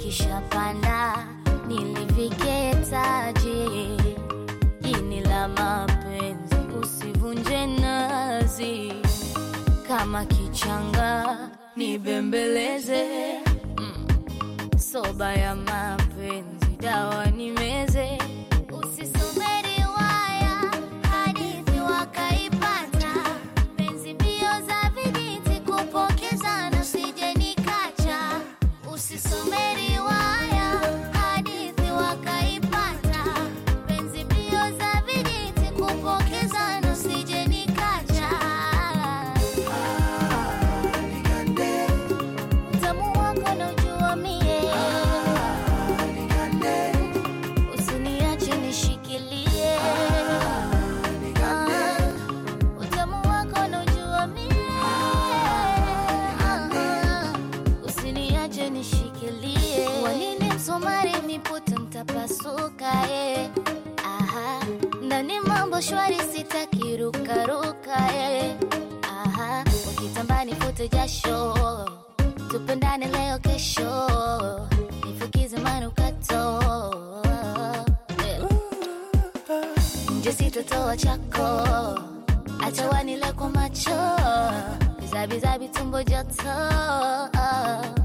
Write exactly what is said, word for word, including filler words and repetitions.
likishapanda niliviketaje? Ini la mapenzi usivunje nazi, kama kichanga nibembeleze. mm. Soba ya mapenzi dawa nimeze. Usisome riwaya hadithi wakaipata, penzi mbio za vijiti kupokezana usije nikacha. Usisome riwaya hadithi wakaipata, penzi mbio za vijiti kupokezana usije nikacha. Ah, nigande. Utamu wako naujua mie. Ah, nigande. Usiniache nishikilie. Ah, nigande. Ah, utamu wako naujua mie. Ah, usiniache nishikilie. Wanini msumari miputo mtapasuka eh. Aha, ndani mambo shwari sitaki ruka ruka eh. Aha, ukitamba nifute jasho, tupendane leo kesho, nifukize manukato eh. Nje sitotoa chako, acha wanile kwa macho, bizabizabi tumbo joto.